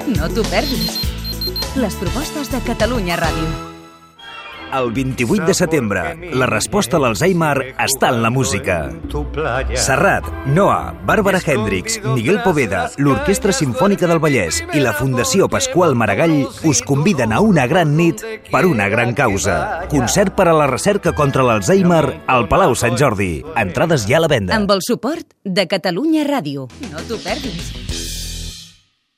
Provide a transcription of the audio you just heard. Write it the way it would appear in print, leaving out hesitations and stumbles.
No t'ho perdis. Les propostes de Catalunya Ràdio. El 28 de setembre, la resposta a l'Alzheimer està en la música. Serrat, Noa, Bàrbara Hendricks, Miguel Poveda, l'Orquestra Simfònica del Vallès i la Fundació Pasqual Maragall us conviden a una gran nit per una gran causa. Concert per a la recerca contra l'Alzheimer al Palau Sant Jordi. Entrades ja a la venda. Amb el suport de Catalunya Ràdio. No t'ho perdis.